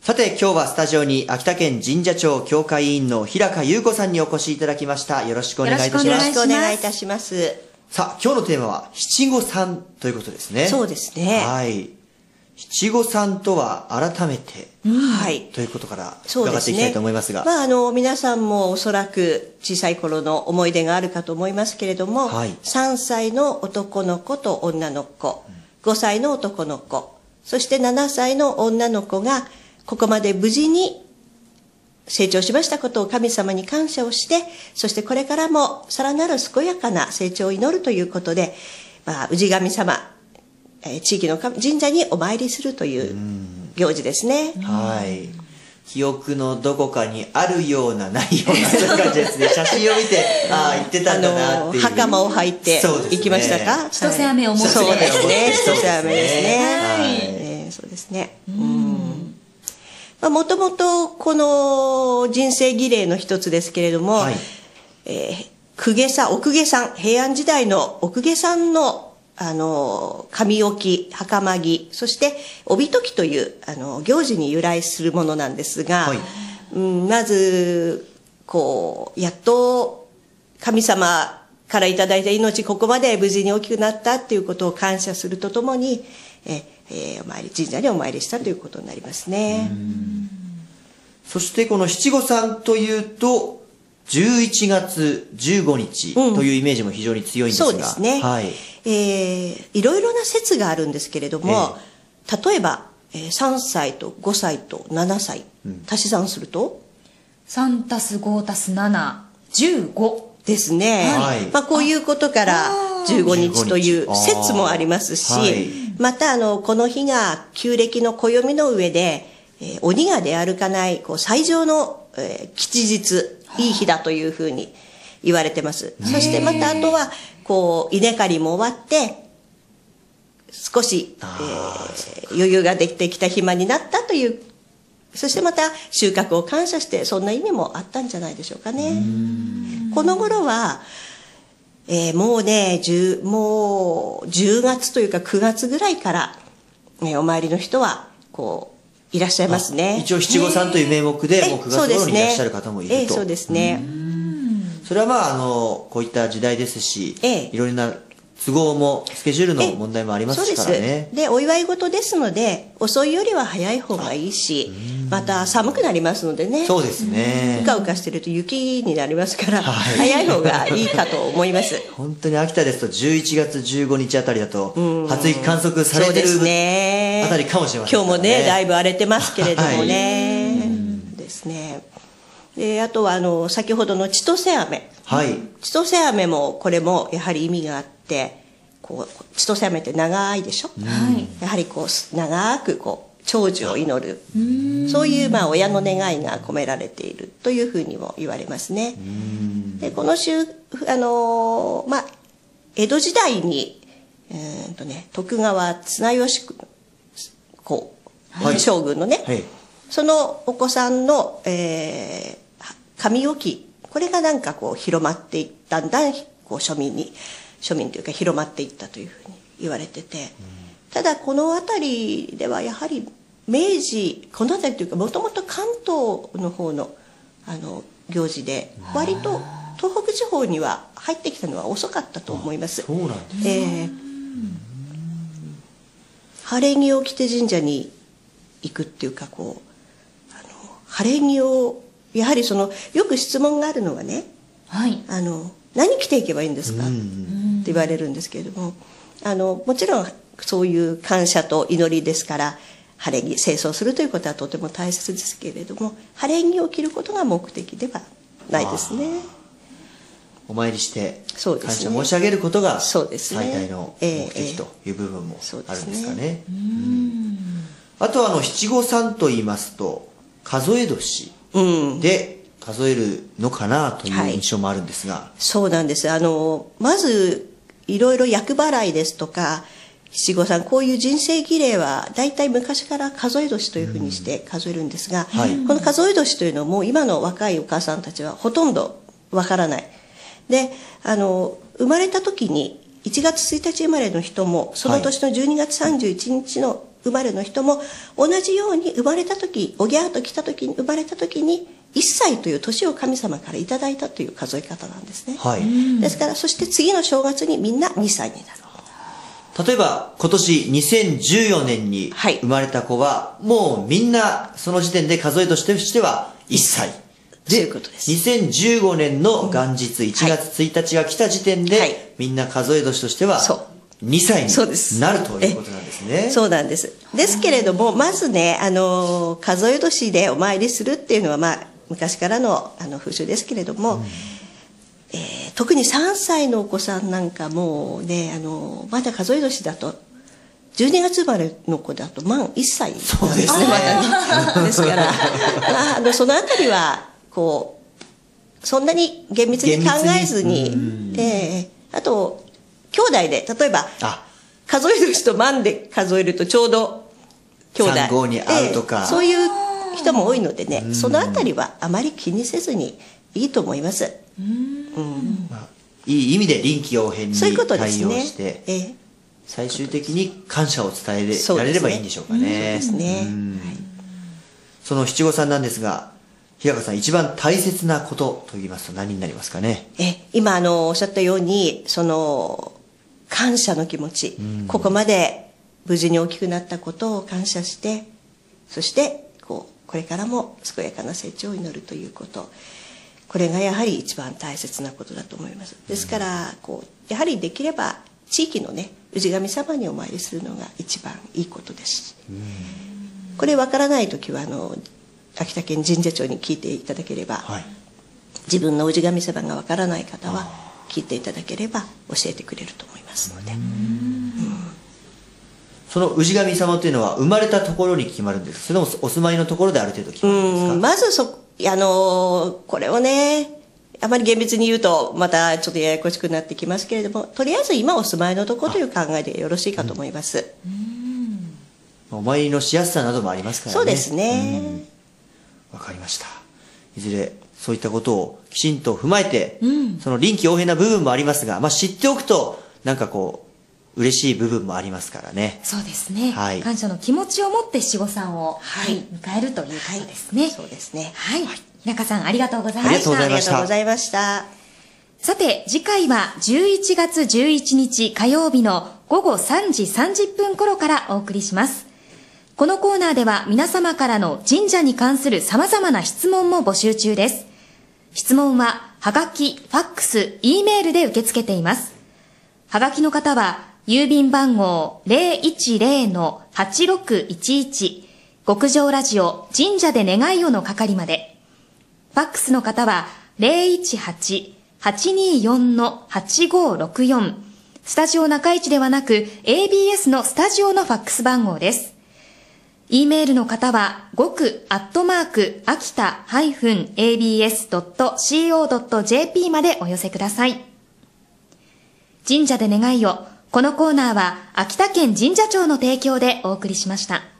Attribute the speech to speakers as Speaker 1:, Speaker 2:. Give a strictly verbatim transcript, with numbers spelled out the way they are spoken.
Speaker 1: さて今日はスタジオに秋田県神社庁協会委員の平川優子さんにお越しいただきました。よろしくお願いいたします。
Speaker 2: よろしくお願いいたします。
Speaker 1: さあ今日のテーマは七五三ということですね。
Speaker 2: そうですね。
Speaker 1: はい。七五三とは改めて、
Speaker 2: うん、はい。
Speaker 1: ということから伺っていきたいと思いますが、
Speaker 2: ね、まああの皆さんもおそらく小さい頃の思い出があるかと思いますけれども、はい、さんさいの男の子と女の子、ごさいの男の子、そしてななさいの女の子がここまで無事に成長しましたことを神様に感謝をして、そしてこれからもさらなる健やかな成長を祈るということで、まあ、氏神様、地域の神社にお参りするという行事ですね。
Speaker 1: はい。記憶のどこかにあるようなないようなそういう感じですね。写真を見て、ああ言ってたんだなっていう。
Speaker 2: 袴を履いて行きましたか。
Speaker 3: 千歳飴を持って。
Speaker 2: そうですね。千歳飴ですね。
Speaker 3: はい。
Speaker 2: そうですね。もともとこの人生儀礼の一つですけれども、はい、えー、公家さん、お公家さん、平安時代のお公家さんのあの髪置き、袴着、そして帯解きというあの行事に由来するものなんですが、はい、うん、まずこうやっと神様からいただいた命、ここまで無事に大きくなったっていうことを感謝するとともに、ええー、お参り神社にお参りしたということになりますね。
Speaker 1: そしてこの七五三というとじゅういちがつじゅうごにちというイメージも非常に強いんですが、うん、そうですね、はい、
Speaker 2: えー、いろいろな説があるんですけれども、えー、例えば、えー、さんさいとごさいとななさい、うん、足し算すると
Speaker 3: さんたすごたすなな、じゅうご
Speaker 2: ですね、はい、まあ、こういうことからじゅうごにちという説もありますし、はい、またあのこの日が旧暦の暦の上で、えー、鬼が出歩かないこう最上の、えー、吉日、いい日だというふうに言われてます。そしてまたあとはこう稲刈りも終わって少し、えー、余裕ができてきた暇になったという、そしてまた収穫を感謝して、そんな意味もあったんじゃないでしょうかね。この頃は、えー、もうね10もうじゅうがつというかくがつぐらいから、ね、お参りの人はこういらっしゃいますね。
Speaker 1: 一応七五三という名目でもうくがつ頃にいらっしゃる方もいると。
Speaker 2: ええ、そうですね。
Speaker 1: それはまああのこういった時代ですし、ええ、いろいろな都合もスケジュールの問題もありますからね。そうです。
Speaker 2: でお祝い事ですので遅いよりは早い方がいいし、また寒くなりますのでね。
Speaker 1: そうですね。
Speaker 2: うかうかしてると雪になりますから、はい、早い方がいいかと思います。
Speaker 1: 本当に秋田ですとじゅういちがつじゅうごにちあたりだと初雪観測されてるあたりかもしれません、ね、
Speaker 2: 今日もねだいぶ荒れてますけれどもね、はい、ですね。であとはあの先ほどの千歳飴、はい、千歳飴もこれもやはり意味があって、こう千歳飴って長いでしょ、うん、やはりこう長くこう長寿を祈る、そういうまあ親の願いが込められているというふうにも言われますね。でこの週あのー、まあ江戸時代に、えーとね、徳川綱吉公、はい、将軍のね、はい、そのお子さんの、えー髪置き、これがなんかこう広まっていったんだんこう庶民に庶民というか広まっていったというふうに言われてて、うん、ただこの辺りではやはり明治この辺りというかもともと関東の方のあの行事で割と東北地方には入ってきたのは遅かったと思います。
Speaker 1: そうなんですか。
Speaker 2: えー、晴れ着を着て神社に行くっていうか、こうあの晴れ着をやはりそのよく質問があるのはね、はい、あの何着ていけばいいんですかって言われるんですけれども、あのもちろんそういう感謝と祈りですから晴れ着清掃するということはとても大切ですけれども、晴れ着を着ることが目的ではないですね。
Speaker 1: お参りして感謝申し上げることが最大の目的という部分もあるんですかね。あとはあの七五三と言いますと数え年で数えるのかなという印象もあるんですが、はい、
Speaker 2: そうなんです。あのまずいろいろ厄払いですとか七五三、こういう人生儀礼は大体昔から数え年というふうにして数えるんですが、うんはい、この数え年というのも今の若いお母さんたちはほとんどわからない。であの生まれた時にいちがつついたち生まれの人もその年のじゅうにがつさんじゅういちにちの生まれの人も同じように生まれた時、おぎゃーと来た時に生まれた時にいっさいという年を神様からいただいたという数え方なんですね、はい、ですからそして次の正月にみんなにさいになる。
Speaker 1: 例えば今年にせんじゅうよねんに生まれた子は、はい、もうみんなその時点で数えとしてはいっさいで、ううにせんじゅうごねんの元日いちがつついたちが来た時点で、はい、みんな数え年としてはにさいになるということなんですね。
Speaker 2: そうなんです。ですけれども、まずね、あの数え年でお参りするっていうのは、まあ、昔からのあの風習ですけれども、うんえー、特にさんさいのお子さんなんかもうね、あのまだ数え年だとじゅうにがつ生まれの子だと満いっさいなんですね。そうですね、まだね。ですから、まあ、あのそのあたりはこうそんなに厳密に考えずに、えー、あと兄弟で例えば数え年と満で数えるとちょうど兄弟
Speaker 1: さんごに合うとか、
Speaker 2: えー、そういう人も多いのでね、そのあたりはあまり気にせずにいいと思います。
Speaker 1: うんまあ、いい意味で臨機応変に対応して、ねええ、最終的に感謝を伝えられればいいんでしょうかね。そうですね。その七五三なんですが、日高さん一番大切なことと言いますと何になりますかね。
Speaker 2: え今あのおっしゃったようにその感謝の気持ち、ここまで無事に大きくなったことを感謝して、そしてこうこれからも健やかな成長を祈るということ、これがやはり一番大切なことだと思います。ですからこうやはりできれば地域のね氏神様にお参りするのが一番いいことです。これわからない時はあの秋田県神社庁に聞いていただければ、はい、自分の氏神様がわからない方は聞いていただければ教えてくれると思いますので、うん、
Speaker 1: その氏神様というのは生まれたところに決まるんですか、それともお住まいのところである程度決まるんですか。
Speaker 2: うんまずそあのこれをねあまり厳密に言うとまたちょっとややこしくなってきますけれども、とりあえず今お住まいのところという考えでよろしいかと思います。
Speaker 1: うんお参りのしやすさなどもありますからね。
Speaker 2: そうですね。
Speaker 1: わかりました。いずれそういったことをきちんと踏まえて、うん、その臨機応変な部分もありますが、まあ、知っておくとなんかこう嬉しい部分もありますからね。
Speaker 3: そうですね、はい、感謝の気持ちを持って七五三を、はい、迎えるということですね、はい、
Speaker 2: そうですね。
Speaker 3: はい、日高さんありがとうございました。
Speaker 1: ありがとうございました。
Speaker 2: ありがとうございました。
Speaker 3: さて次回はじゅういちがつじゅういちにち火曜日のごごさんじさんじゅっぷん頃からお送りします。このコーナーでは皆様からの神社に関する様々な質問も募集中です。質問ははがき、ファックス、Eメールで受け付けています。はがきの方は郵便番号 ゼロいちゼロのはちろくいちいち 極上ラジオ神社で願いをの係まで。ファックスの方は ゼロいちはち はちによんのはちごろくよん スタジオ中市ではなく エービーエス のスタジオのファックス番号です。E メールの方は極アットマーク秋田 -エービーエス ドット シーオー ドット ジェーピー までお寄せください。神社で願いを。このコーナーは秋田県神社庁の提供でお送りしました。